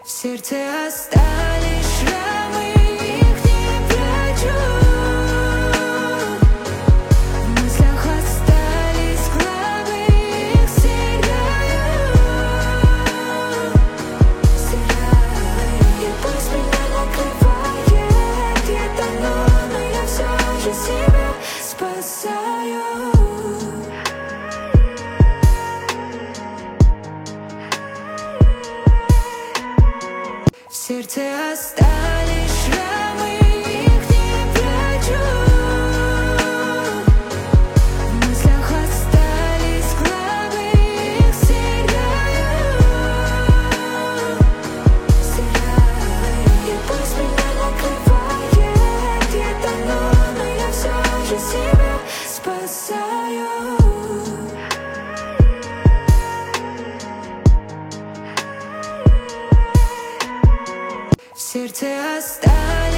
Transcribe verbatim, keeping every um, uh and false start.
В сердце остались шрамы, их не прячу. В мыслях остались главы, их стираю. Стираю. И пусть меня накрывает где-то дно, но я все же себя спасаю. В сердце остались шрамы, их не прячу. В мыслях остались главы, их стираю. Стираю. И пусть меня накрывает где-то дно, но я все же себя спасаю. В сердце остались